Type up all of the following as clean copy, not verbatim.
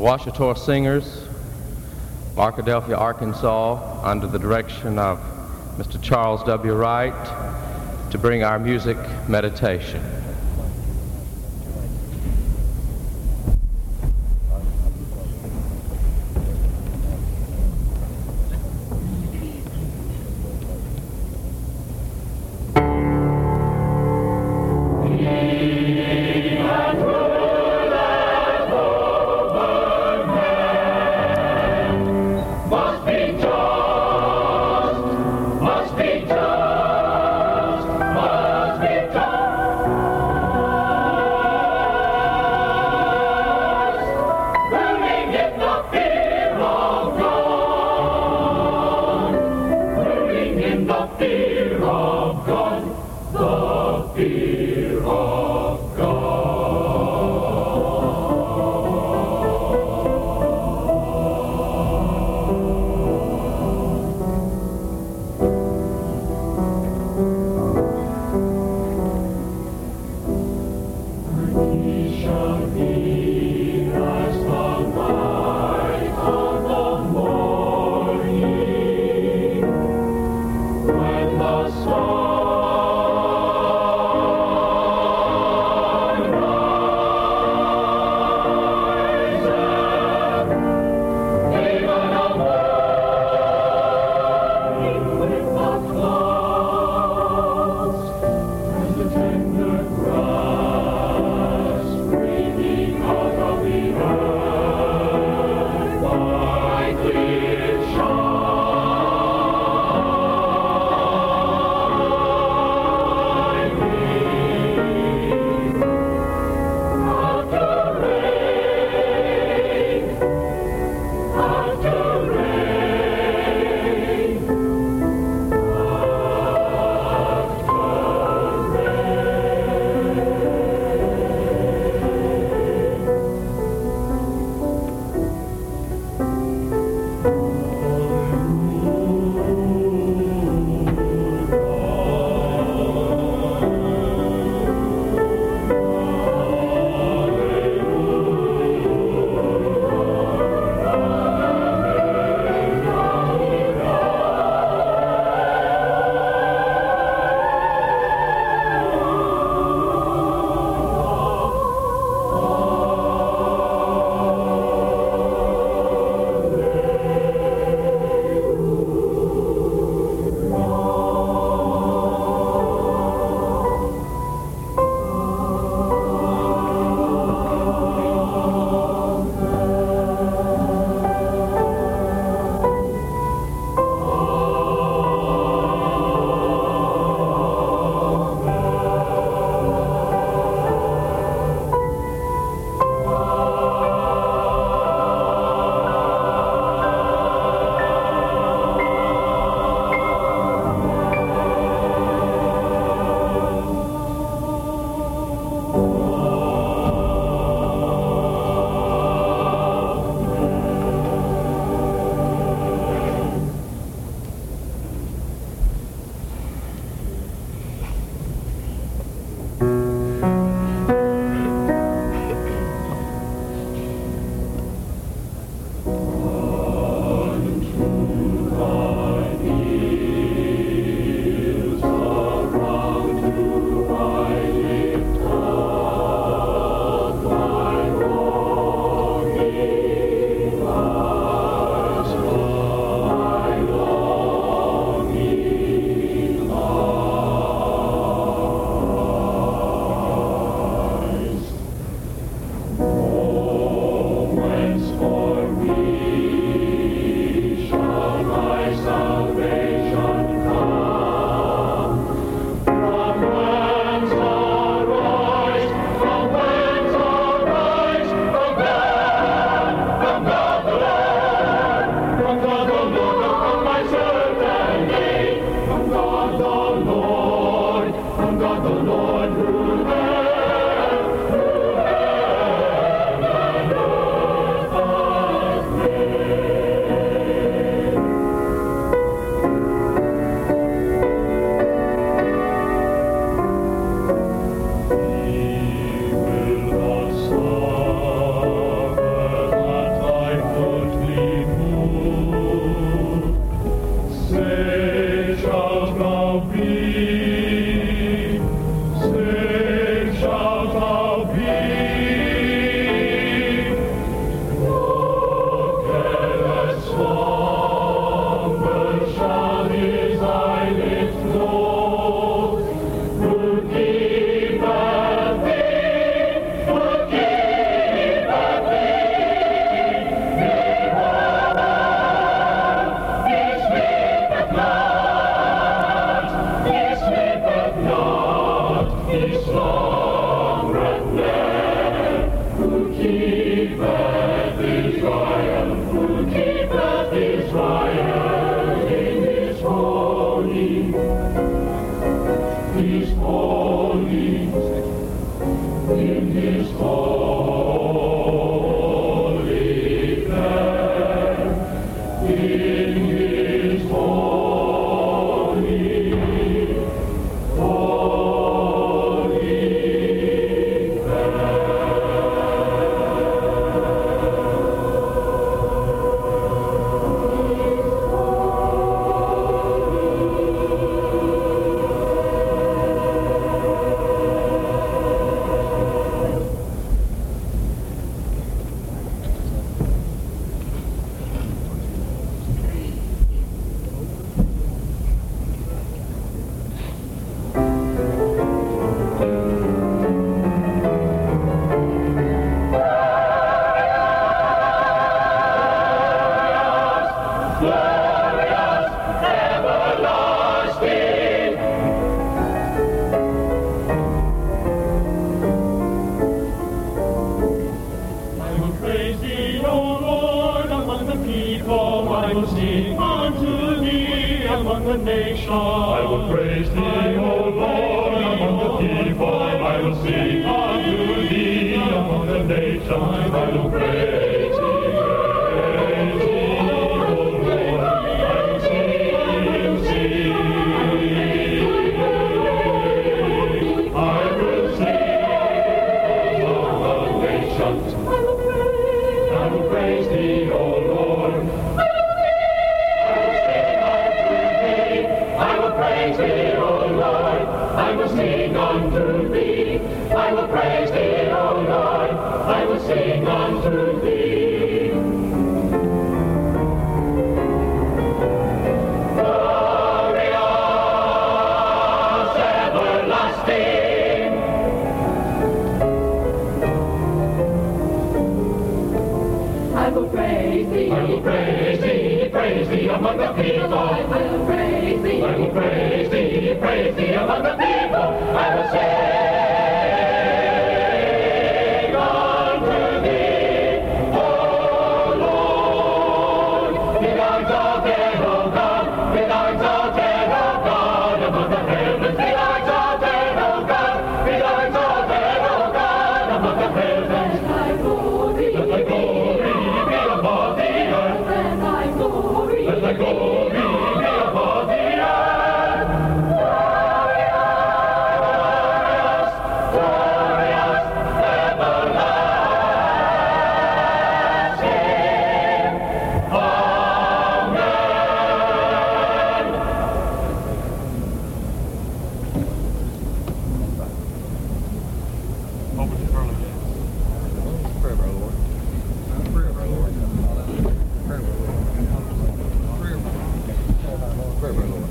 Ouachita Singers, Arkadelphia, Arkansas, under the direction of Mr. Charles W. Wright, to bring our music meditation. Must be tossed, must be tossed. I will praise thee, O Lord, among the people. I will sing unto thee among the nations. I will praise thee, O Lord. I will sing. I will sing among the nations. I will praise thee, O Lord. Praise thee, O Lord, I will sing unto thee. I will praise thee, O Lord, I will sing unto thee. Glorious, everlasting. I will praise thee. I will praise thee among the people. I will praise thee. I will praise thee among the people. I will sing unto thee, O Lord. Be thou exalted, O God. Be thou exalted, O God, among the heavens. Be thou exalted, O God. Be thou exalted, O God, among the heavens. Let thy glory be above the earth. Let thy glory be above the earth. Glorious, everlasting. Amen. Open the early gates. Prayer, brother Lord. Prayer, brother Lord. Prayer, brother Lord. Prayer, brother Lord.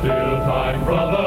still time, brother,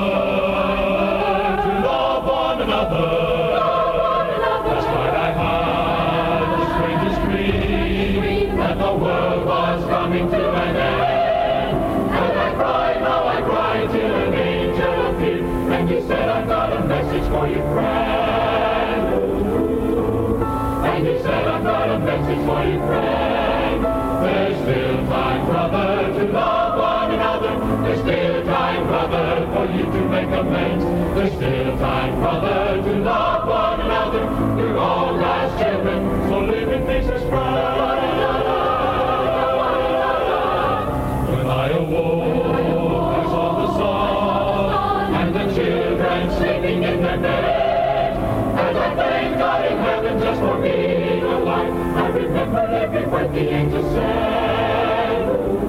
to love one another. Last night I had the strangest dream that the world was coming to an end. And I cried, now I cried, till an angel appeared, and he said, I've got a message for you, friend. And he said, I've got a message for you, friend. There's still time, brother, to love one another. There's still time, brother, for you to make amends. There's still time, brother, to love one another. We're all God's children, so live in peace as friends. When I awoke, I saw the sun and the children sleeping in their beds. As I thank God in heaven just for being alive, I remembered every word the angel said.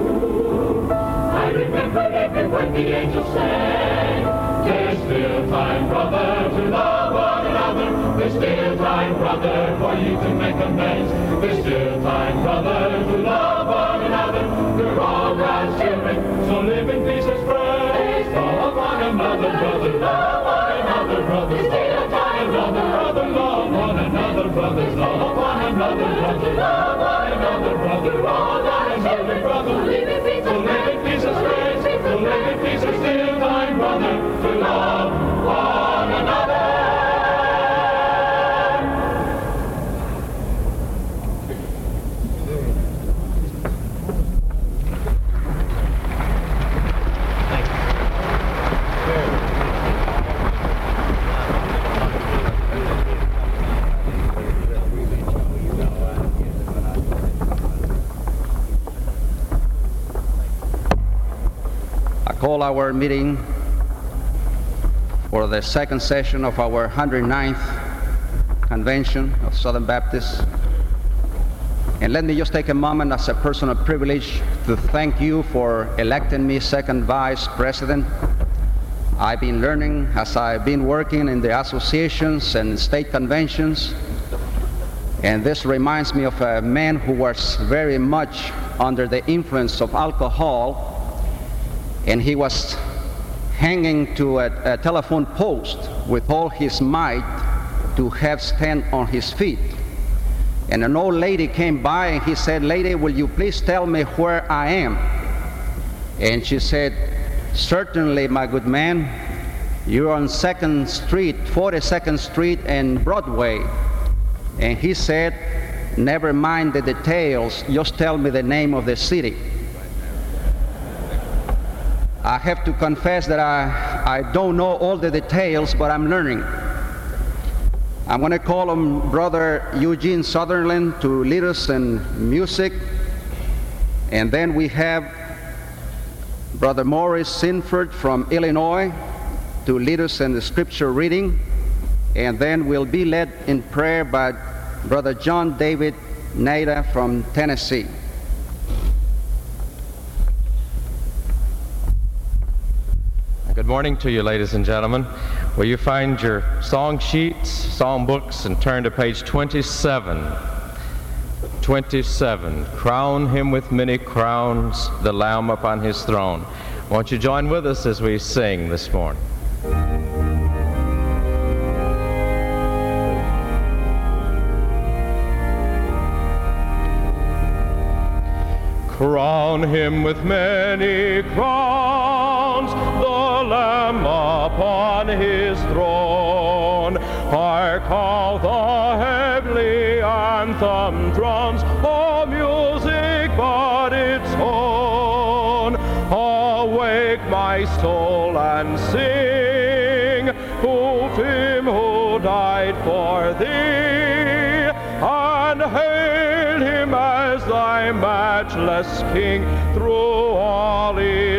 I remembered every word the angel said. There's still time, brother, to love one another. There's still time, brother, for you to make amends. There's still time, brother, to love one another. We're all God's children, so live in peace as friends. Love one another, brother, love one another, brothers. Still time, brother, brother, love one another, brothers. Love one another, brother, love one another, brother. All God's children, brother, so live in peace as friends. So live in peace as still time, brother, to love one another. Call our meeting for the second session of our 109th Convention of Southern Baptists. And let me just take a moment as a personal privilege to thank you for electing me second vice president. I've been learning as I've been working in the associations and state conventions. And this reminds me of a man who was very much under the influence of alcohol, and he was hanging to a telephone post with all his might to have stand on his feet. And an old lady came by and he said, "Lady, will you please tell me where I am?" And she said, "Certainly, my good man, you're on 2nd Street, 42nd Street and Broadway." And he said, "Never mind the details, just tell me the name of the city." I have to confess that I don't know all the details, but I'm learning. I'm going to call on Brother Eugene Sutherland to lead us in music. And then we have Brother Morris Sinford from Illinois to lead us in the scripture reading. And then we'll be led in prayer by Brother John David Nader from Tennessee. Good morning to you, ladies and gentlemen. Will you find your song sheets, song books, and turn to page 27. 27. Crown him with many crowns, the Lamb upon his throne. Won't you join with us as we sing this morning? Crown him with many crowns, the Lamb upon his throne. Hark how the heavenly anthem drums, oh music but its own. Awake my soul and sing of him who died for thee, and hail him as thy matchless King through all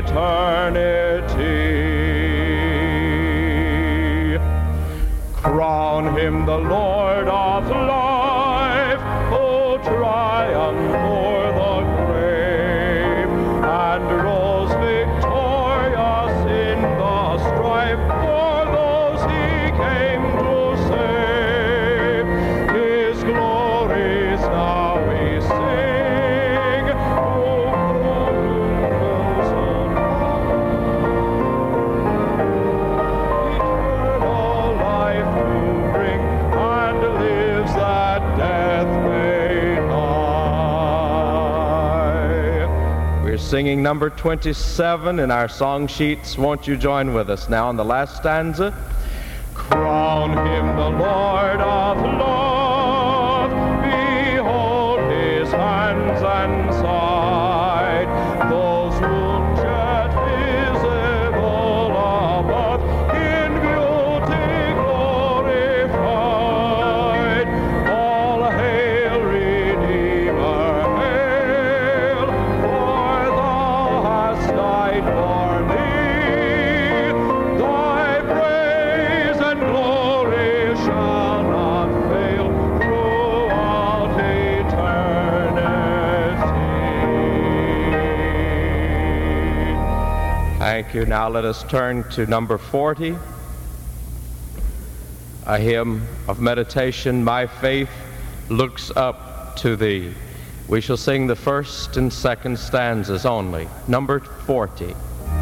eternity. Crown him the Lord of life, who triumphed o'er the grave, and rose victorious in the strife for those he came to save. His glories now we sing. singing number 27 in our song sheets. Won't you join with us now in the last stanza? Crown him the Lord of love, behold his hands and side, those wounds yet visible above, in beauty glorified. All hail, Redeemer, hail, for thou hast died for me. Thy praise and glory shall not fail throughout eternity. Thank you. Now let us turn to number 40, a hymn of meditation, My Faith Looks Up to Thee. We shall sing the first and second stanzas only. Number 40.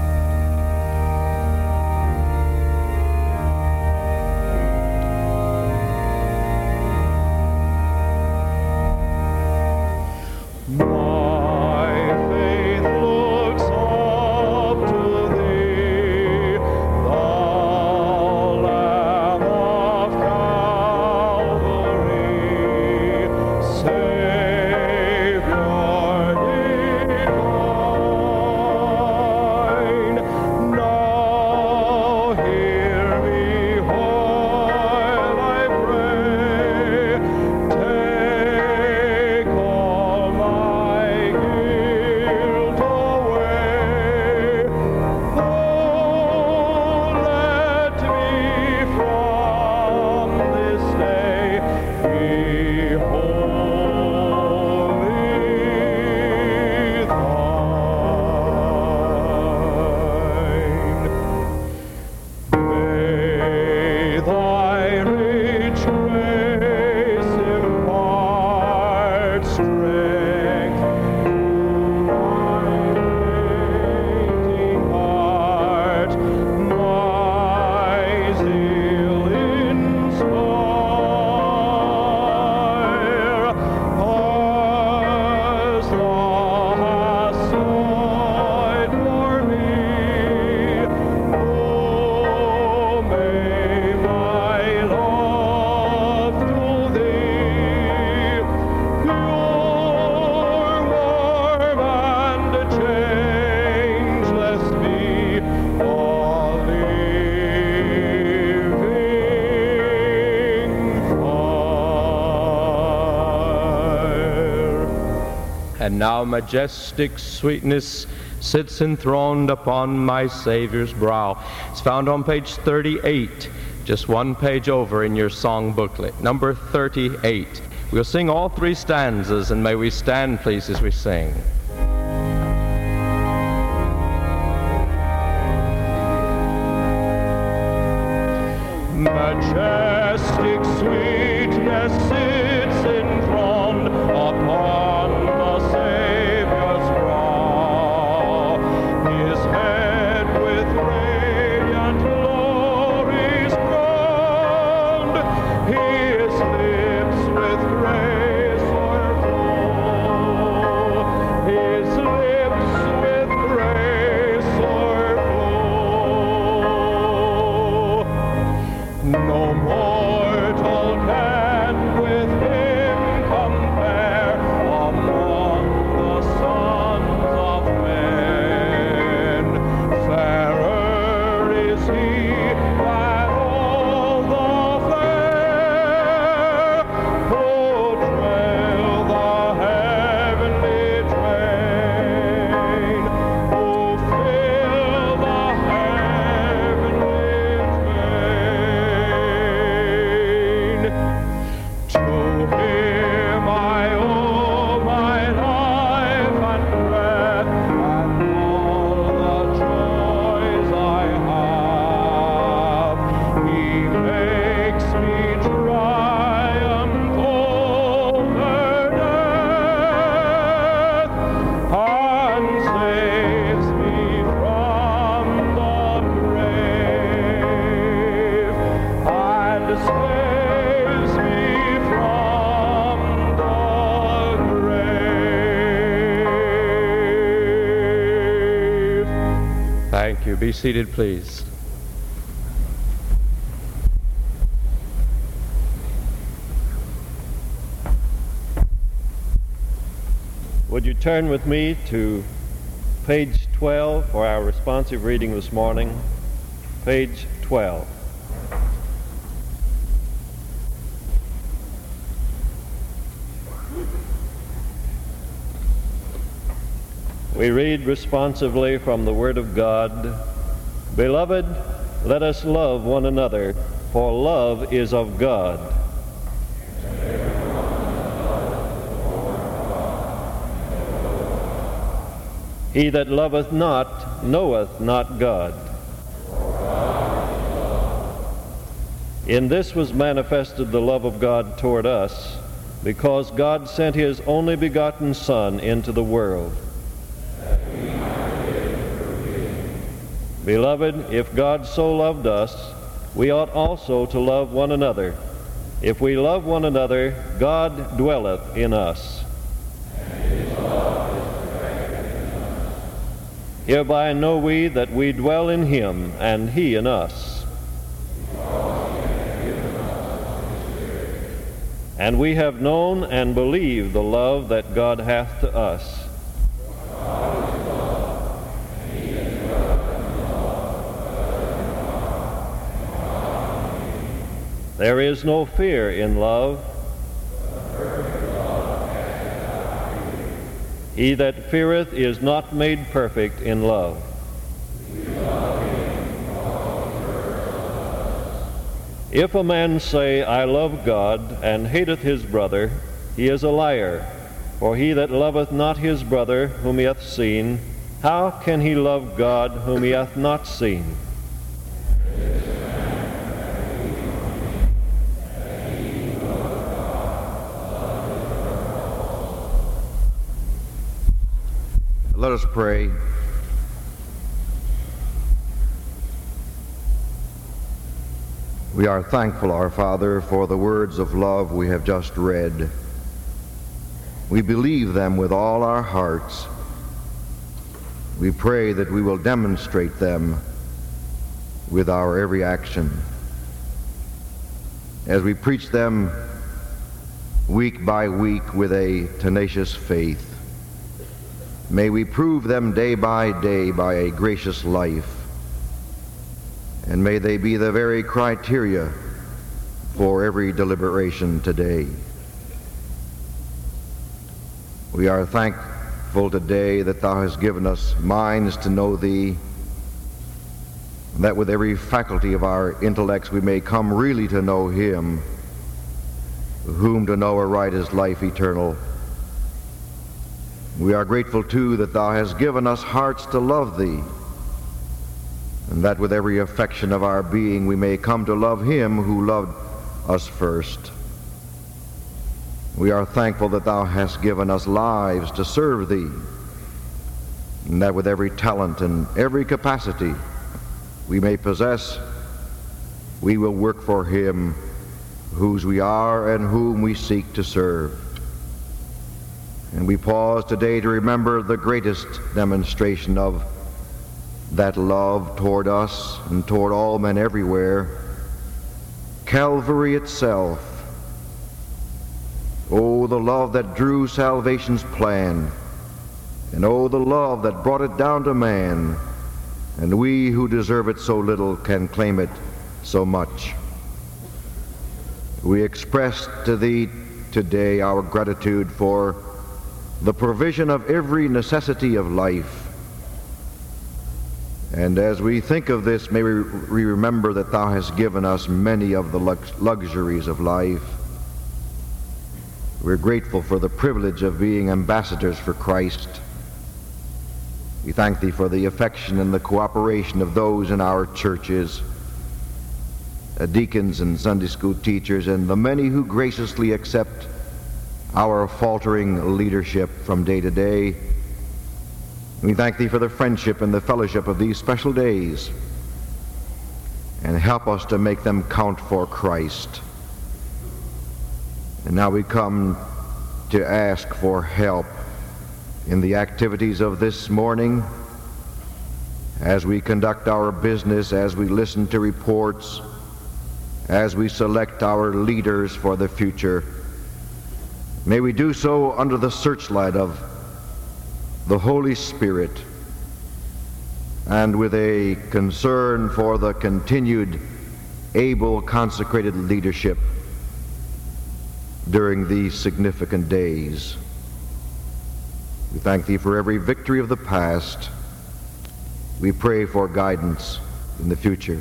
My faith looks up to Thee, Thou Lamb of Calvary, Savior divine. Now hear me while I pray. Take all my guilt away. Oh, let me from this day be wholly thine. May thy rich grace impart strength to my fainting heart, my zeal inspire, as thou hast died for me. Oh, may my love to Thee, pure, warm, and changeless be, a living fire. And now majestic sweetness sits enthroned upon my Savior's brow. It's found on page 38, just one page over in your song booklet, number 38. We'll sing all three stanzas, and may we stand, please, as we sing. Majestic sweetness sits enthroned upon the Savior's brow. His head with radiant glories crowned, his lips with grace o'erflow, his lips with grace o'erflow. No mortal can with Thank you. Be seated, please. Would you turn with me to page 12 for our responsive reading this morning? Page 12. We read responsively from the Word of God, "Beloved, let us love one another, for love is of God. He that loveth not knoweth not God. In this was manifested the love of God toward us, because God sent his only begotten Son into the world. Beloved, if God so loved us, we ought also to love one another. If we love one another, God dwelleth in us. Hereby know we that we dwell in him, and he in us. And we have known and believed the love that God hath to us. There is no fear in love. He that feareth is not made perfect in love. If a man say, I love God, and hateth his brother, he is a liar. For he that loveth not his brother whom he hath seen, how can he love God whom he hath not seen? Let us pray. We are thankful, our Father, for the words of love we have just read. We believe them with all our hearts. We pray that we will demonstrate them with our every action. As we preach them week by week with a tenacious faith, may we prove them day by day by a gracious life, and may they be the very criteria for every deliberation today. We are thankful today that thou hast given us minds to know thee, that with every faculty of our intellects we may come really to know him, whom to know aright is life eternal. We are grateful, too, that thou hast given us hearts to love thee, and that with every affection of our being we may come to love him who loved us first. We are thankful that thou hast given us lives to serve thee, and that with every talent and every capacity we may possess, we will work for him whose we are and whom we seek to serve. And we pause today to remember the greatest demonstration of that love toward us and toward all men everywhere, Calvary itself. Oh, the love that drew salvation's plan, and oh, the love that brought it down to man, and we who deserve it so little can claim it so much. We express to thee today our gratitude for the provision of every necessity of life. And as we think of this, may we remember that thou hast given us many of the luxuries of life. We're grateful for the privilege of being ambassadors for Christ. We thank thee for the affection and the cooperation of those in our churches, deacons and Sunday school teachers, and the many who graciously accept our faltering leadership from day to day. We thank thee for the friendship and the fellowship of these special days, and help us to make them count for Christ. And now we come to ask for help in the activities of this morning. as we conduct our business, as we listen to reports, as we select our leaders for the future. May we do so under the searchlight of the Holy Spirit and with a concern for the continued able, consecrated leadership during these significant days. We thank Thee for every victory of the past. We pray for guidance in the future.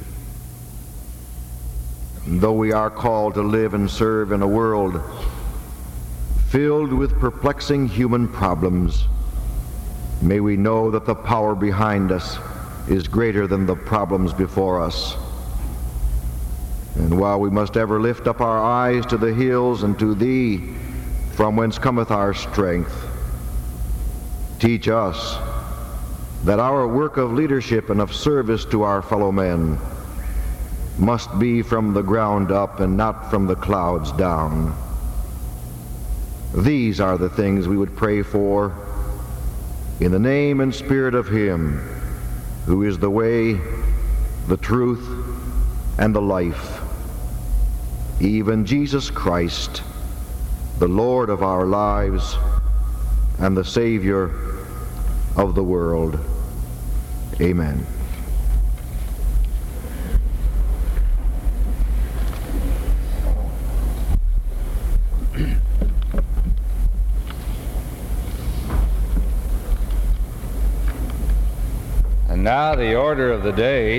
And though we are called to live and serve in a world filled with perplexing human problems, may we know that the power behind us is greater than the problems before us. And while we must ever lift up our eyes to the hills and to Thee, from whence cometh our strength, teach us that our work of leadership and of service to our fellow men must be from the ground up and not from the clouds down. These are the things we would pray for in the name and spirit of Him who is the way, the truth, and the life, even Jesus Christ, the Lord of our lives and the Savior of the world. Amen. And now the order of the day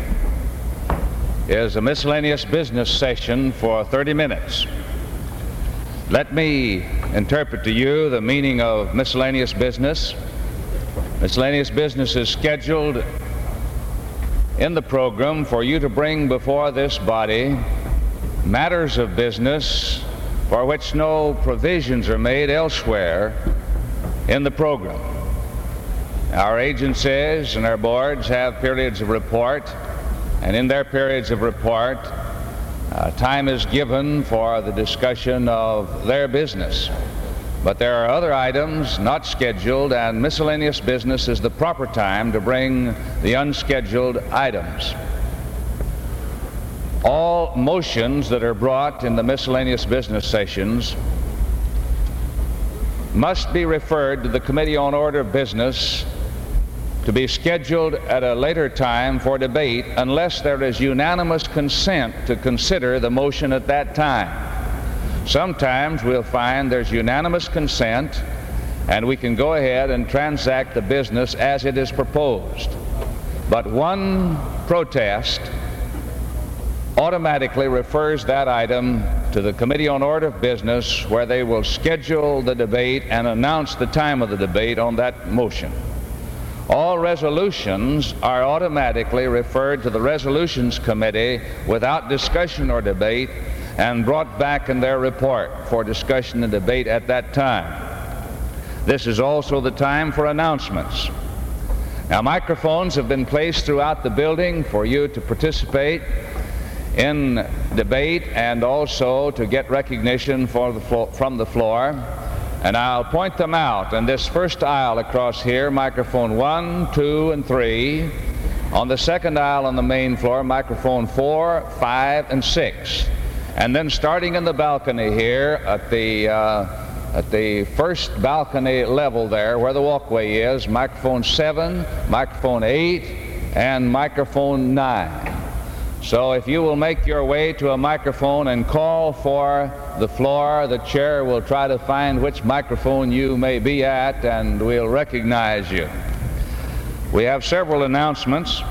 is a miscellaneous business session for 30 minutes. Let me interpret to you the meaning of miscellaneous business. Miscellaneous business is scheduled in the program for you to bring before this body matters of business for which no provisions are made elsewhere in the program. Our agencies and our boards have periods of report, and in their periods of report, time is given for the discussion of their business. But there are other items not scheduled, and miscellaneous business is the proper time to bring the unscheduled items. All motions that are brought in the miscellaneous business sessions must be referred to the Committee on Order of Business to be scheduled at a later time for debate unless there is unanimous consent to consider the motion at that time. Sometimes we'll find there's unanimous consent and we can go ahead and transact the business as it is proposed. But one protest automatically refers that item to the Committee on Order of Business, where they will schedule the debate and announce the time of the debate on that motion. All resolutions are automatically referred to the Resolutions Committee without discussion or debate and brought back in their report for discussion and debate at that time. This is also the time for announcements. Now, microphones have been placed throughout the building for you to participate in debate and also to get recognition from the floor. And I'll point them out. In this first aisle across here, microphone 1, 2, and 3. On the second aisle on the main floor, microphone 4, 5, and 6. And then starting in the balcony here at the first balcony level there where the walkway is, microphone 7, microphone 8, and microphone 9. So if you will make your way to a microphone and call for the floor, the chair will try to find which microphone you may be at, and we'll recognize you. We have several announcements.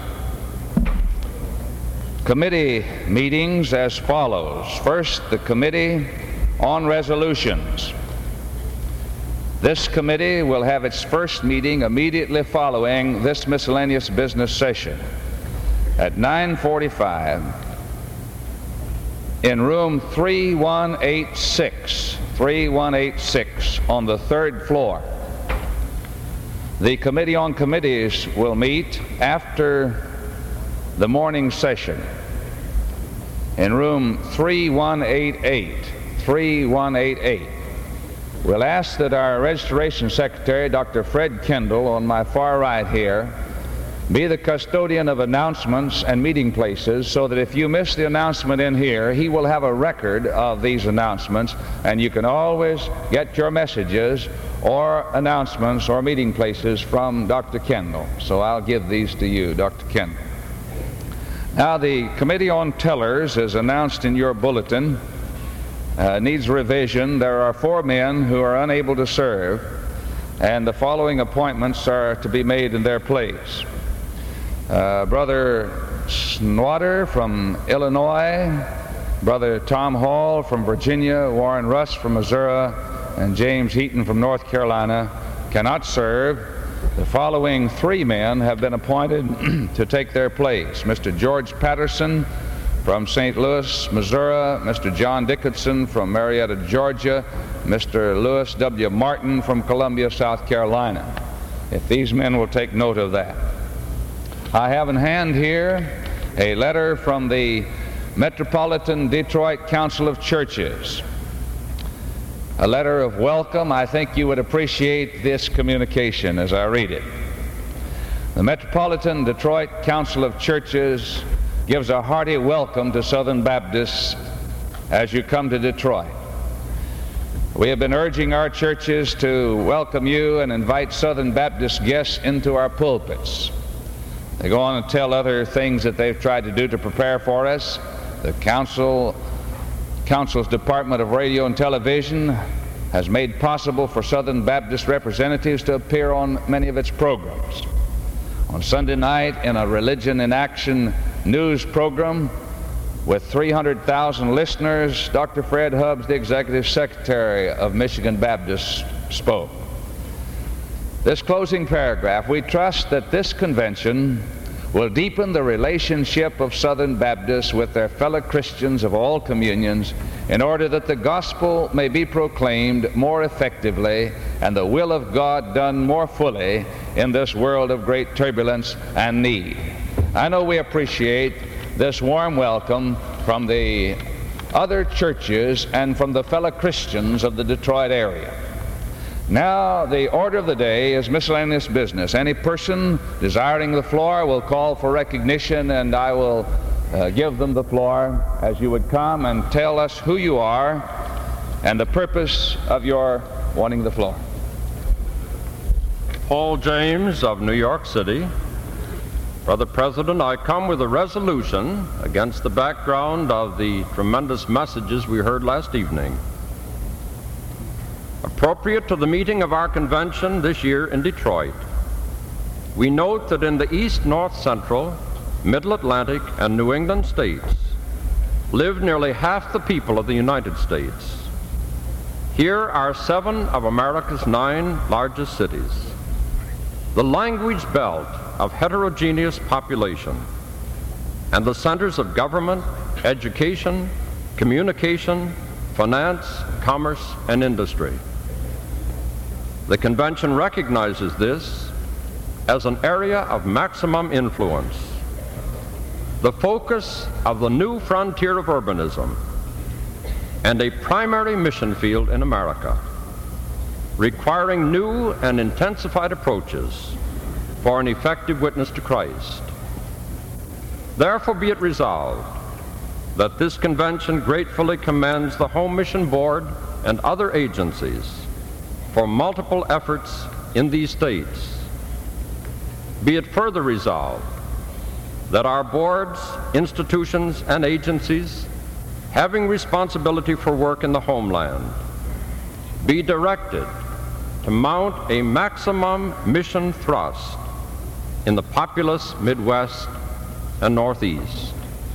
Committee meetings as follows. First, the Committee on Resolutions. This committee will have its first meeting immediately following this miscellaneous business session at 9:45 in room 3186 on the third floor. The Committee on Committees will meet after the morning session in room 3188. We'll ask that our registration secretary, Dr. Fred Kendall, on my far right here, be the custodian of announcements and meeting places, so that if you miss the announcement in here, he will have a record of these announcements, and you can always get your messages or announcements or meeting places from Dr. Kendall. So I'll give these to you, Dr. Kendall. Now, the Committee on Tellers, as announced in your bulletin, needs revision. There are 4 men who are unable to serve, and the following appointments are to be made in their place. Brother Snotter from Illinois, Brother Tom Hall from Virginia, Warren Russ from Missouri, and James Heaton from North Carolina cannot serve. The following 3 men have been appointed to take their place: Mr. George Patterson from St. Louis, Missouri, Mr. John Dickinson from Marietta, Georgia, Mr. Lewis W. Martin from Columbia, South Carolina. If these men will take note of that. I have in hand here a letter from the Metropolitan Detroit Council of Churches. A letter of welcome. I think you would appreciate this communication as I read it. The Metropolitan Detroit Council of Churches gives a hearty welcome to Southern Baptists as you come to Detroit. We have been urging our churches to welcome you and invite Southern Baptist guests into our pulpits. They go on and tell other things that they've tried to do to prepare for us. The Council's Department of Radio and Television has made possible for Southern Baptist representatives to appear on many of its programs. On Sunday night, in a Religion in Action news program with 300,000 listeners, Dr. Fred Hubbs, the Executive Secretary of Michigan Baptists, spoke. This closing paragraph: we trust that this convention will deepen the relationship of Southern Baptists with their fellow Christians of all communions, in order that the gospel may be proclaimed more effectively and the will of God done more fully in this world of great turbulence and need. I know we appreciate this warm welcome from the other churches and from the fellow Christians of the Detroit area. Now, the order of the day is miscellaneous business. Any person desiring the floor will call for recognition, and I will give them the floor as you would come and tell us who you are and the purpose of your wanting the floor. Paul James of New York City. Brother President, I come with a resolution against the background of the tremendous messages we heard last evening. Appropriate to the meeting of our convention this year in Detroit, we note that in the East, North Central, Middle Atlantic, and New England states live nearly half the people of the United States. Here are 7 of America's 9 largest cities. The language belt of heterogeneous population, and the centers of government, education, communication, finance, commerce, and industry. The convention recognizes this as an area of maximum influence. The focus of the new frontier of urbanism and a primary mission field in America, requiring new and intensified approaches for an effective witness to Christ. Therefore be it resolved that this convention gratefully commends the Home Mission Board and other agencies for multiple efforts in these states. Be it further resolved that our boards, institutions, and agencies having responsibility for work in the homeland be directed to mount a maximum mission thrust in the populous Midwest and Northeast.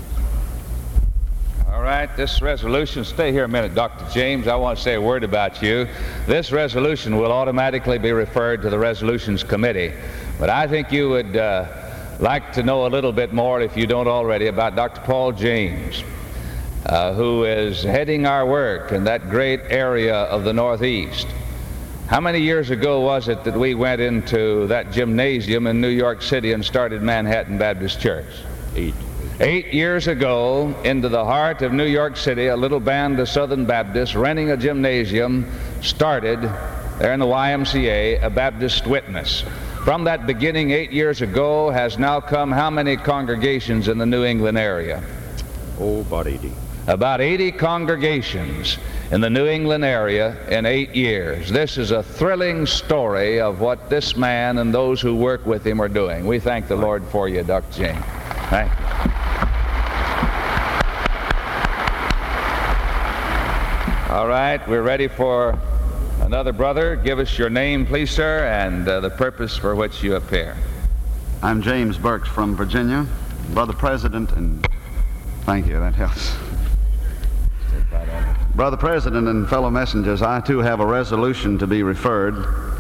All right, this resolution, stay here a minute, Dr. James. I want to say a word about you. This resolution will automatically be referred to the Resolutions Committee, but I think you would like to know a little bit more, if you don't already, about Dr. Paul James, who is heading our work in that great area of the Northeast. How many years ago was it that we went into that gymnasium in New York City and started Manhattan Baptist Church? 8 years ago, into the heart of New York City, a little band of Southern Baptists renting a gymnasium started there in the YMCA a Baptist Witness. From that beginning 8 years ago has now come how many congregations in the New England area? Oh, about 80. About 80 congregations in the New England area in 8 years. This is a thrilling story of what this man and those who work with him are doing. We thank the Lord for you, Dr. James. Thank you. All right, we're ready for another brother. Give us your name, please, sir, and the purpose for which you appear. I'm James Burks from Virginia. Brother President, and thank you, that helps. Brother President and fellow messengers, I too have a resolution to be referred.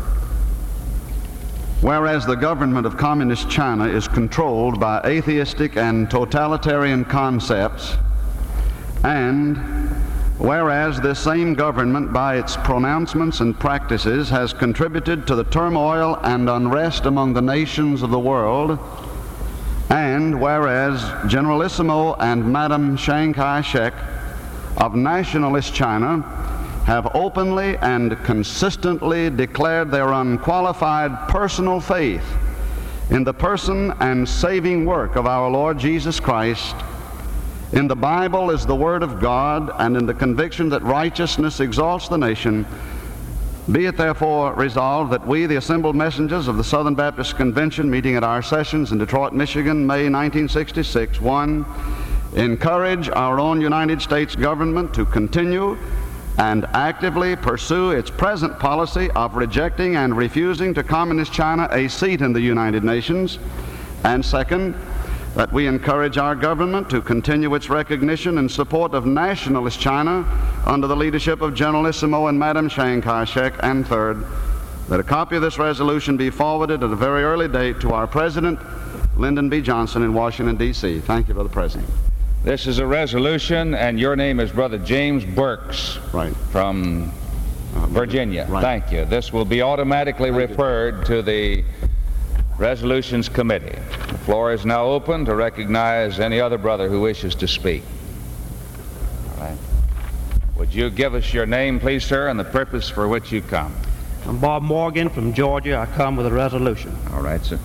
Whereas the government of Communist China is controlled by atheistic and totalitarian concepts, and whereas this same government, by its pronouncements and practices, has contributed to the turmoil and unrest among the nations of the world, and whereas Generalissimo and Madam Chiang Kai-shek of nationalist China have openly and consistently declared their unqualified personal faith in the person and saving work of our Lord Jesus Christ, in the Bible as the Word of God, and in the conviction that righteousness exalts the nation, be it therefore resolved that we, the assembled messengers of the Southern Baptist Convention meeting at our sessions in Detroit, Michigan, May 1966, 1, encourage our own United States government to continue and actively pursue its present policy of rejecting and refusing to Communist China a seat in the United Nations, and second, that we encourage our government to continue its recognition and support of nationalist China under the leadership of Generalissimo and Madam Chiang Kai-shek, and third, that a copy of this resolution be forwarded at a very early date to our President, Lyndon B. Johnson, in Washington, D.C. Thank you, Brother President. This is a resolution, and your name is Brother James Burks, right, from Virginia. Right. Thank you. This will be automatically referred to the Resolutions Committee. The floor is now open to recognize any other brother who wishes to speak. All right. Would you give us your name, please, sir, and the purpose for which you come? I'm Bob Morgan from Georgia. I come with a resolution. All right, sir.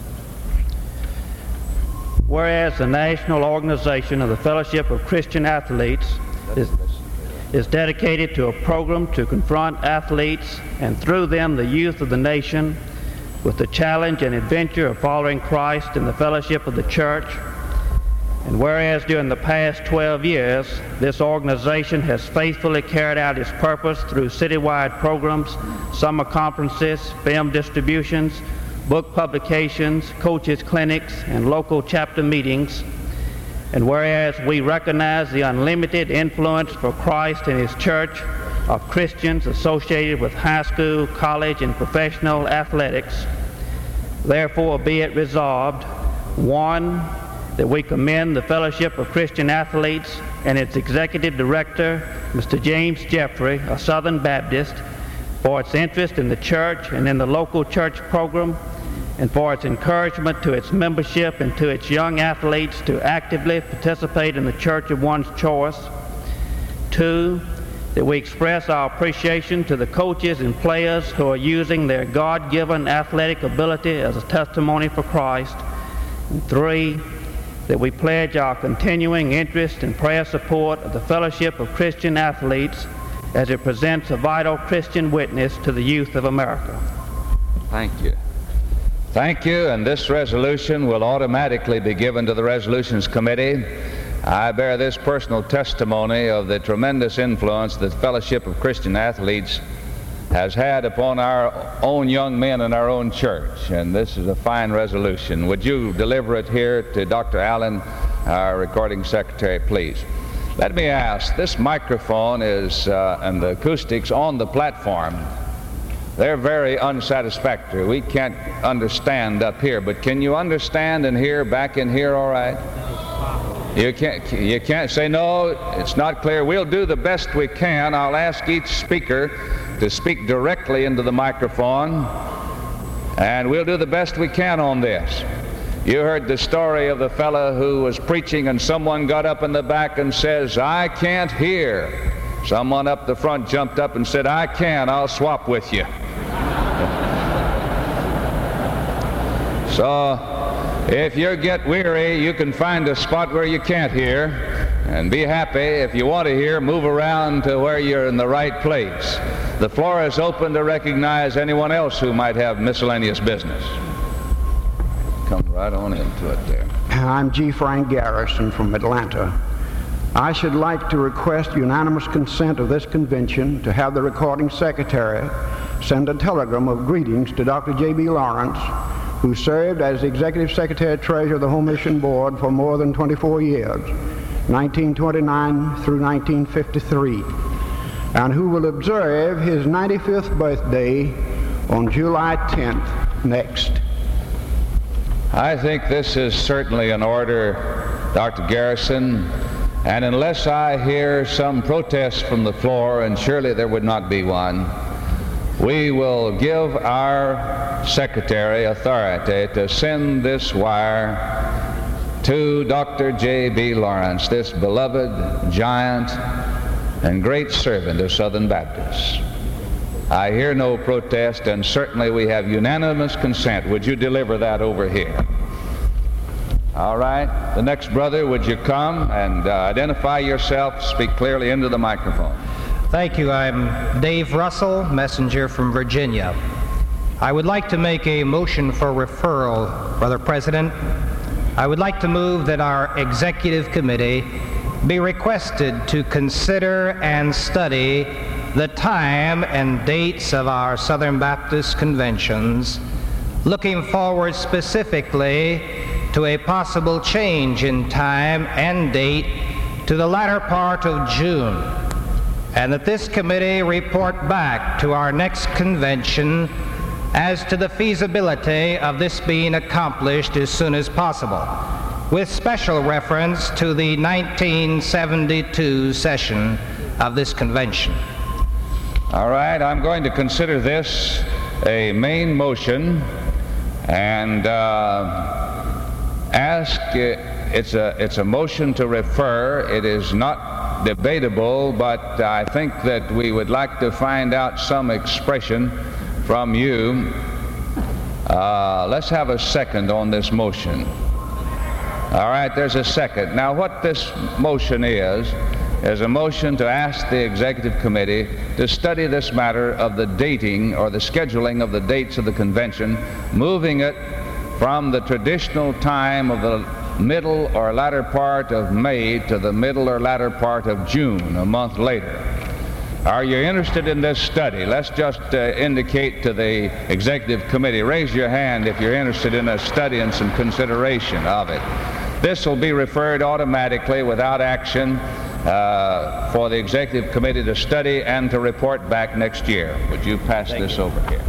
Whereas the National Organization of the Fellowship of Christian Athletes is dedicated to a program to confront athletes and through them the youth of the nation with the challenge and adventure of following Christ in the fellowship of the church, and whereas during the past 12 years this organization has faithfully carried out its purpose through citywide programs, summer conferences, film distributions, book publications, coaches clinics, and local chapter meetings, and whereas we recognize the unlimited influence for Christ and His church of Christians associated with high school, college, and professional athletics, therefore be it resolved, 1, that we commend the Fellowship of Christian Athletes and its Executive Director, Mr. James Jeffrey, a Southern Baptist, for its interest in the church and in the local church program, and for its encouragement to its membership and to its young athletes to actively participate in the church of one's choice. 2, that we express our appreciation to the coaches and players who are using their God-given athletic ability as a testimony for Christ. And 3, that we pledge our continuing interest and prayer support of the Fellowship of Christian Athletes as it presents a vital Christian witness to the youth of America. Thank you. Thank you, and this resolution will automatically be given to the Resolutions Committee. I bear this personal testimony of the tremendous influence that the Fellowship of Christian Athletes has had upon our own young men in our own church, and this is a fine resolution. Would you deliver it here to Dr. Allen, our recording secretary, please? Let me ask, this microphone is, and the acoustics on the platform, they're very unsatisfactory. We can't understand up here, but can you understand and hear back in here all right? You can't say, no, it's not clear. We'll do the best we can. I'll ask each speaker to speak directly into the microphone, and we'll do the best we can on this. You heard the story of the fellow who was preaching, and someone got up in the back and says, I can't hear. Someone up the front jumped up and said, I can, I'll swap with you. So if you get weary, you can find a spot where you can't hear, and be happy. If you want to hear, move around to where you're in the right place. The floor is open to recognize anyone else who might have miscellaneous business. Come right on into it there. I'm G. Frank Garrison from Atlanta. I should like to request unanimous consent of this convention to have the recording secretary send a telegram of greetings to Dr. J.B. Lawrence, who served as the Executive Secretary Treasurer of the Home Mission Board for more than 24 years, 1929 through 1953, and who will observe his 95th birthday on July 10th next. I think this is certainly an order, Dr. Garrison, and unless I hear some protest from the floor, and surely there would not be one, we will give our secretary authority to send this wire to Dr. J.B. Lawrence, this beloved giant and great servant of Southern Baptists. I hear no protest, and certainly we have unanimous consent. Would you deliver that over here? All right. The next brother, would you come and identify yourself, speak clearly into the microphone. Thank you. I'm Dave Russell, messenger from Virginia. I would like to make a motion for referral, Brother President. I would like to move that our executive committee be requested to consider and study the time and dates of our Southern Baptist conventions, looking forward specifically to a possible change in time and date to the latter part of June, and that this committee report back to our next convention as to the feasibility of this being accomplished as soon as possible, with special reference to the 1972 session of this convention. All right, I'm going to consider this a main motion and ask, it's a motion to refer. It is not debatable, but I think that we would like to find out some expression from you. Let's have a second on this motion. All right, there's a second. Now, what this motion is a motion to ask the Executive Committee to study this matter of the dating or the scheduling of the dates of the convention, moving it from the traditional time of the middle or latter part of May to the middle or latter part of June, a month later. Are you interested in this study? Let's just indicate to the Executive Committee. Raise your hand if you're interested in a study and some consideration of it. This will be referred automatically without action for the Executive Committee to study and to report back next year. Would you pass this over here?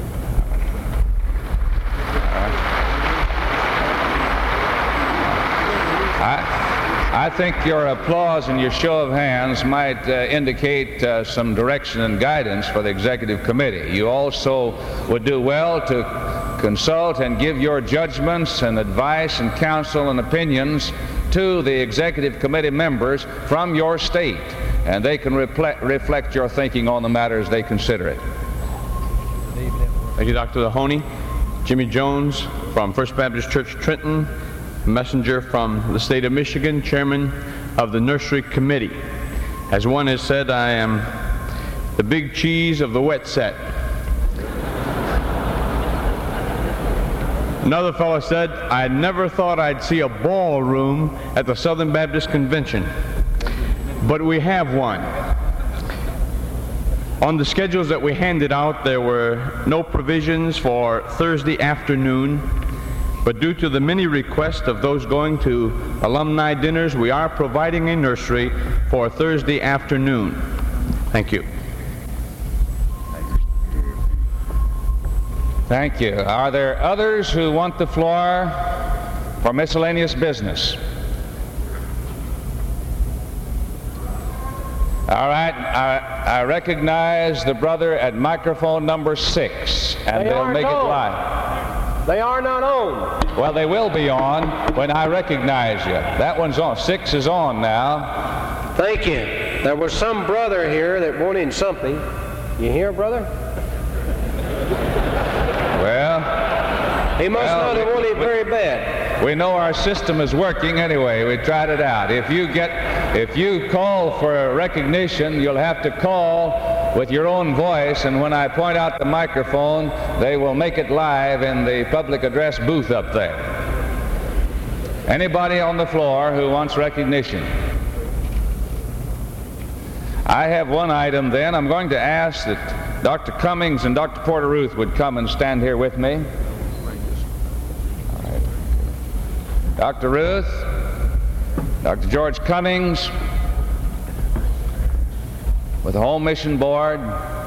I think your applause and your show of hands might indicate some direction and guidance for the Executive Committee. You also would do well to consult and give your judgments and advice and counsel and opinions to the Executive Committee members from your state, and they can reflect your thinking on the matter as they consider it. Thank you, Dr. Lahoney. Jimmy Jones from First Baptist Church, Trenton, messenger from the state of Michigan, chairman of the Nursery Committee. As one has said, I am the big cheese of the wet set. Another fellow said, I never thought I'd see a ballroom at the Southern Baptist Convention, but we have one. On the schedules that we handed out, there were no provisions for Thursday afternoon, but due to the many requests of those going to alumni dinners, we are providing a nursery for Thursday afternoon. Thank you. Thank you. Are there others who want the floor for miscellaneous business? All right, I recognize the brother at microphone number 6, and they'll make it live. They are not on. Well, they will be on when I recognize you. That one's on. 6 is on now. Thank you. There was some brother here that wanted something. You hear, brother? Well, He must not have wanted it very bad. We know our system is working anyway. We tried it out. If you call for recognition, you'll have to call with your own voice, and when I point out the microphone, they will make it live in the public address booth up there. Anybody on the floor who wants recognition? I have one item then. I'm going to ask that Dr. Cummings and Dr. Porter Ruth would come and stand here with me. All right. Dr. Ruth, Dr. George Cummings, with the Home Mission Board.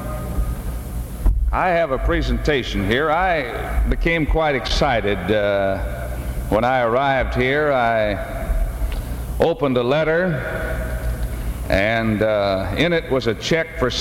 I have a presentation here. I became quite excited when I arrived here. I opened a letter, and in it was a check for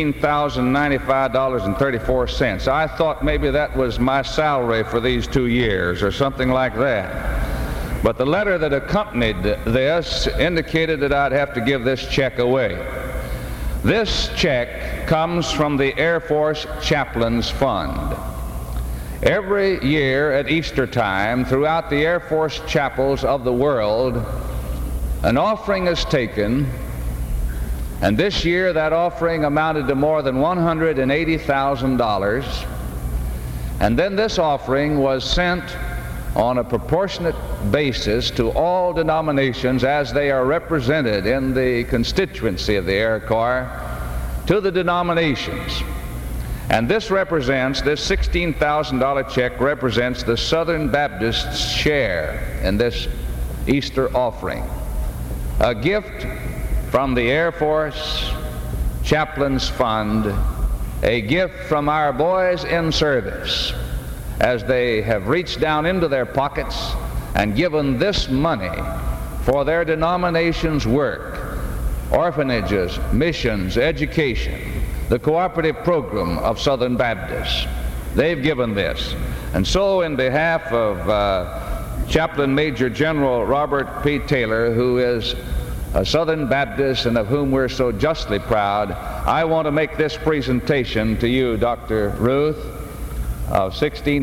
$16,095.34. I thought maybe that was my salary for these 2 years or something like that. But the letter that accompanied this indicated that I'd have to give this check away. This check comes from the Air Force Chaplains Fund. Every year at Easter time, throughout the Air Force chapels of the world, an offering is taken. And this year, that offering amounted to more than $180,000. And then this offering was sent on a proportionate basis to all denominations as they are represented in the constituency of the Air Corps, to the denominations. And this $16,000 check represents the Southern Baptists' share in this Easter offering. A gift from the Air Force Chaplains Fund, a gift from our boys in service as they have reached down into their pockets and given this money for their denomination's work, orphanages, missions, education, the cooperative program of Southern Baptists. They've given this. And so in behalf of Chaplain Major General Robert P. Taylor, who is a Southern Baptist and of whom we're so justly proud, I want to make this presentation to you, Dr. Ruth, of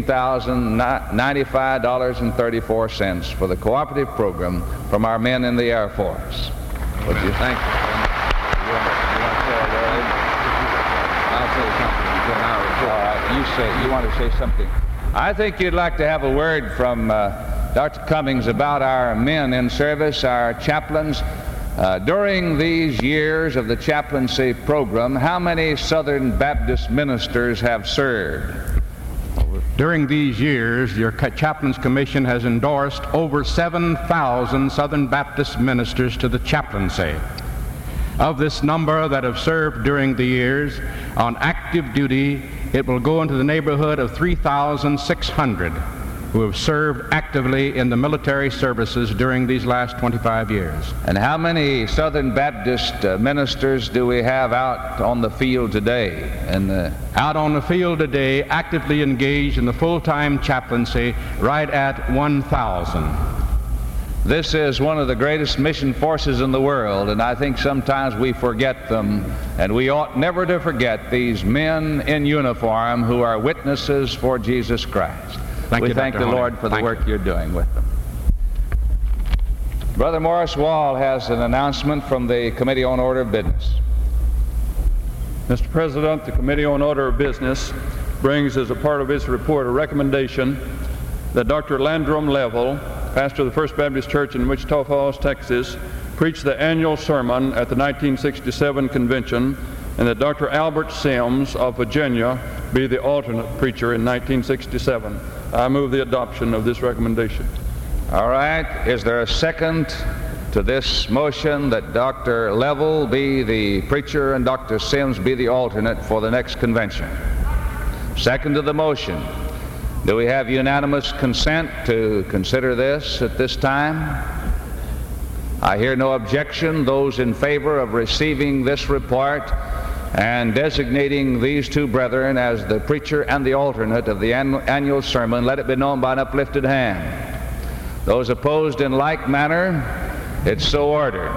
$16,095.34 for the cooperative program from our men in the Air Force. Would you thank you? I'll say something. All right, you want to say something. I think you'd like to have a word from Dr. Cummings about our men in service, our chaplains. During these years of the chaplaincy program, how many Southern Baptist ministers have served? During these years, your Chaplains Commission has endorsed over 7,000 Southern Baptist ministers to the chaplaincy. Of this number that have served during the years on active duty, it will go into the neighborhood of 3,600 who have served actively in the military services during these last 25 years. And how many Southern Baptist ministers do we have out on the field today? Out on the field today, actively engaged in the full-time chaplaincy, right at 1,000. This is one of the greatest mission forces in the world, and I think sometimes we forget them, and we ought never to forget these men in uniform who are witnesses for Jesus Christ. We thank the Lord for the work you're doing with them. Brother Morris Wall has an announcement from the Committee on Order of Business. Mr. President, the Committee on Order of Business brings as a part of its report a recommendation that Dr. Landrum Level, pastor of the First Baptist Church in Wichita Falls, Texas, preach the annual sermon at the 1967 convention, and that Dr. Albert Sims of Virginia be the alternate preacher in 1967. I move the adoption of this recommendation. All right. Is there a second to this motion that Dr. Level be the preacher and Dr. Sims be the alternate for the next convention? Second to the motion. Do we have unanimous consent to consider this at this time? I hear no objection. Those in favor of receiving this report and designating these two brethren as the preacher and the alternate of the annual sermon, let it be known by an uplifted hand. Those opposed in like manner, it's so ordered.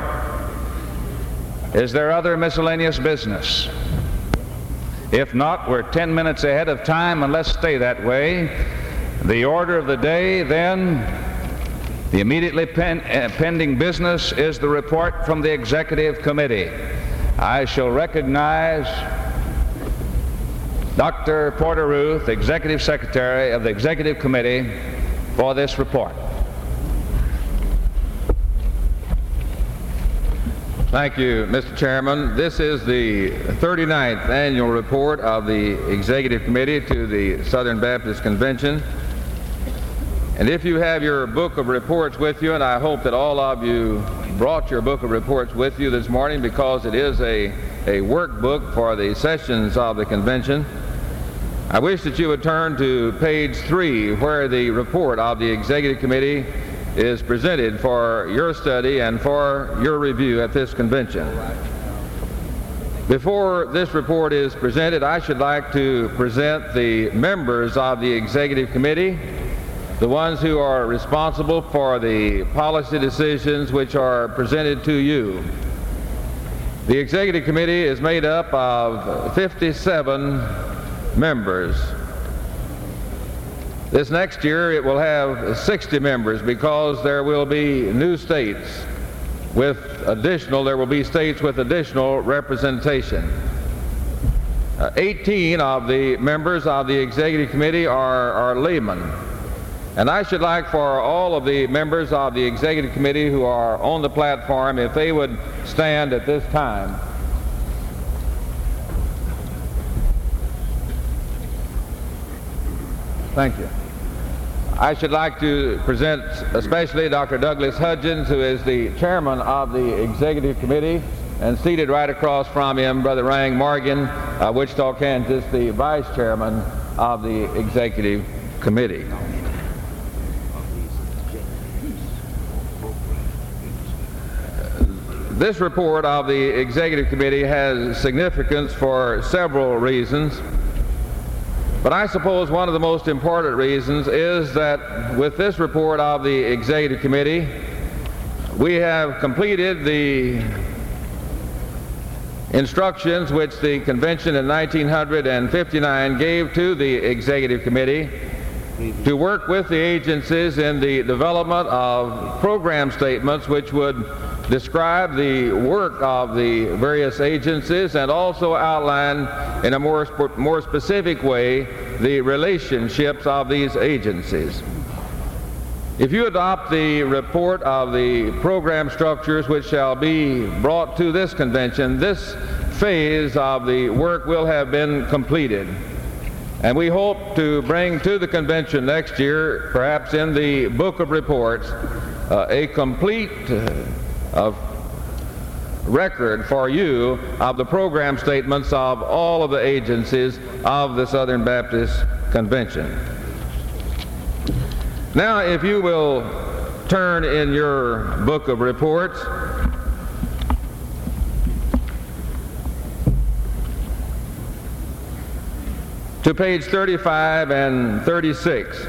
Is there other miscellaneous business? If not, we're 10 minutes ahead of time, and let's stay that way. The order of the day, then, the immediately pending business is the report from the Executive Committee. I shall recognize Dr. Porter Ruth, Executive Secretary of the Executive Committee, for this report. Thank you, Mr. Chairman. This is the 39th annual report of the Executive Committee to the Southern Baptist Convention. And if you have your book of reports with you, and I hope that all of you brought your book of reports with you this morning because it is a workbook for the sessions of the convention, I wish that you would turn to page 3 where the report of the Executive Committee is presented for your study and for your review at this convention. Before this report is presented, I should like to present the members of the Executive Committee, the ones who are responsible for the policy decisions which are presented to you. The Executive Committee is made up of 57 members. This next year it will have 60 members because there will be new states with additional representation. 18 of the members of the Executive Committee are laymen. And I should like for all of the members of the Executive Committee who are on the platform, if they would stand at this time. Thank you. I should like to present especially Dr. Douglas Hudgens, who is the chairman of the Executive Committee, and seated right across from him, Brother Rang Morgan, Wichita, Kansas, the vice chairman of the Executive Committee. This report of the Executive Committee has significance for several reasons. But I suppose one of the most important reasons is that with this report of the Executive Committee, we have completed the instructions which the convention in 1959 gave to the Executive Committee to work with the agencies in the development of program statements which would describe the work of the various agencies and also outline in a more specific way the relationships of these agencies. If you adopt the report of the program structures which shall be brought to this convention, this phase of the work will have been completed. And we hope to bring to the convention next year, perhaps in the book of reports, a complete record for you of the program statements of all of the agencies of the Southern Baptist Convention. Now, if you will turn in your book of reports to page 35 and 36.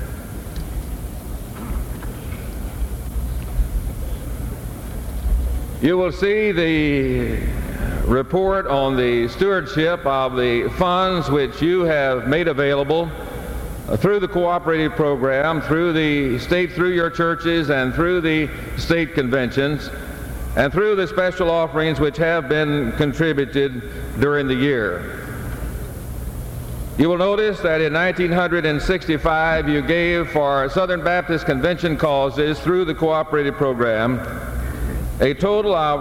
You will see the report on the stewardship of the funds which you have made available through the cooperative program, through the state, through your churches, and through the state conventions, and through the special offerings which have been contributed during the year. You will notice that in 1965 you gave for Southern Baptist Convention causes through the cooperative program a total of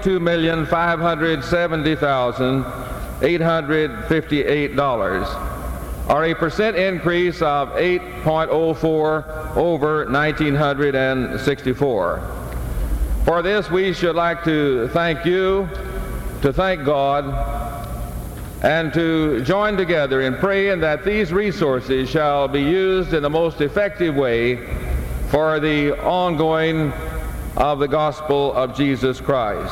$22,570,858, or a percent increase of 8.04 over 1964. For this we should like to thank you, to thank God, and to join together in praying that these resources shall be used in the most effective way for the ongoing of the gospel of Jesus Christ.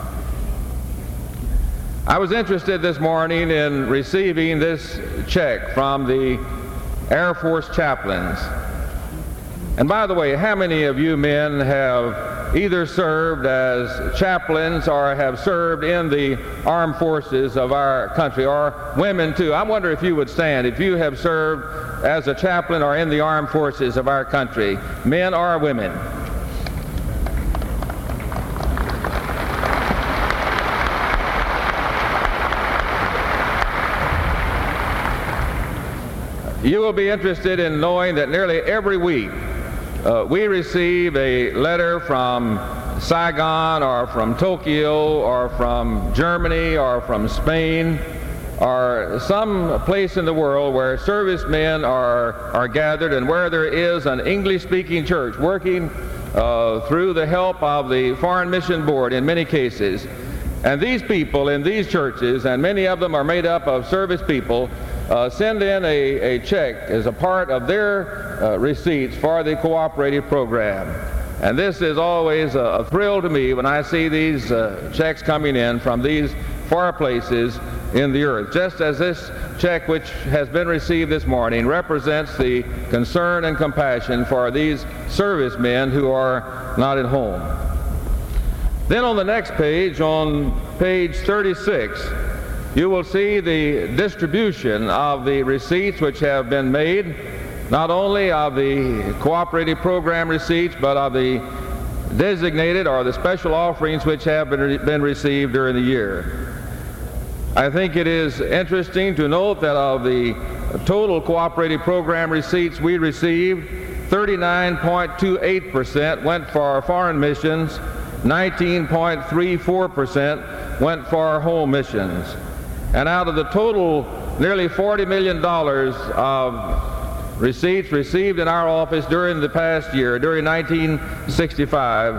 I was interested this morning in receiving this check from the Air Force chaplains. And by the way, how many of you men have either served as chaplains or have served in the armed forces of our country, or women too. I wonder if you would stand if you have served as a chaplain or in the armed forces of our country, men or women. You will be interested in knowing that nearly every week we receive a letter from Saigon or from Tokyo or from Germany or from Spain or some place in the world where servicemen are gathered and where there is an English-speaking church working through the help of the Foreign Mission Board in many cases. And these people in these churches, and many of them are made up of service people, send in a check as a part of their receipts for the cooperative program. And this is always a thrill to me when I see these checks coming in from these far places in the earth, just as this check which has been received this morning represents the concern and compassion for these servicemen who are not at home. Then on the next page, on page 36, you will see the distribution of the receipts which have been made, not only of the cooperative program receipts, but of the designated or the special offerings which have been received during the year. I think it is interesting to note that of the total cooperative program receipts we received, 39.28% went for foreign missions, 19.34% went for home missions. And out of the total nearly $40 million of receipts received in our office during the past year, during 1965,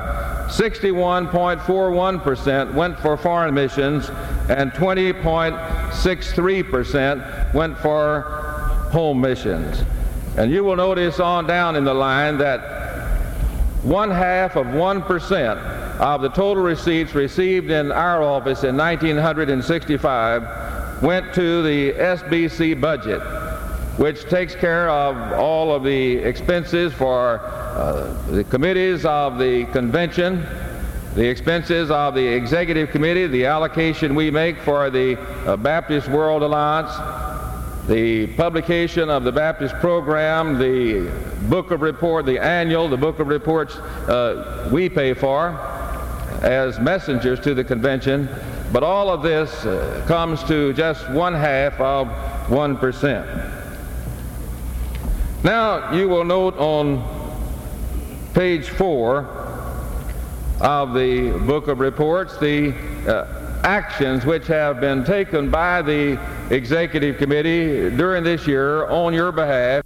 61.41% went for foreign missions and 20.63% went for home missions. And you will notice on down in the line that 0.5% of the total receipts received in our office in 1965 went to the SBC budget, which takes care of all of the expenses for the committees of the convention, the expenses of the executive committee, the allocation we make for the Baptist World Alliance, the publication of the Baptist program, the book of report, the book of reports we pay for as messengers to the convention. But all of this comes to just 0.5%. Now you will note on page 4 of the book of reports the actions which have been taken by the executive committee during this year on your behalf